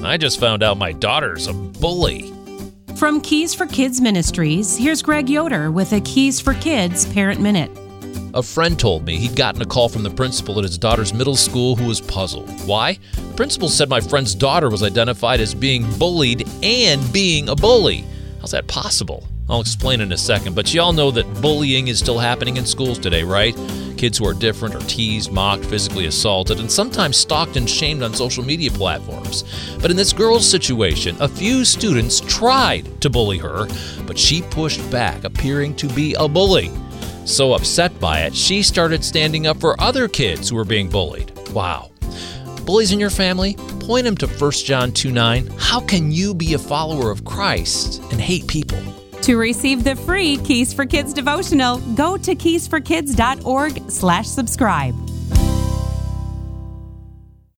I just found out my daughter's a bully. From Keys for Kids Ministries, here's Greg Yoder with a Keys for Kids Parent Minute. A friend told me he'd gotten a call from the principal at his daughter's middle school who was puzzled. Why? The principal said my friend's daughter was identified as being bullied and being a bully. How's that possible? I'll explain in a second, but you all know that bullying is still happening in schools today, right? Kids who are different are teased, mocked, physically assaulted, and sometimes stalked and shamed on social media platforms. But in this girl's situation, a few students tried to bully her, but she pushed back, appearing to be a bully. So upset by it, she started standing up for other kids who were being bullied. Wow. Bullies in your family? Point them to 1 John 2:9. How can you be a follower of Christ and hate people? To receive the free Keys for Kids devotional, go to keysforkids.org/subscribe.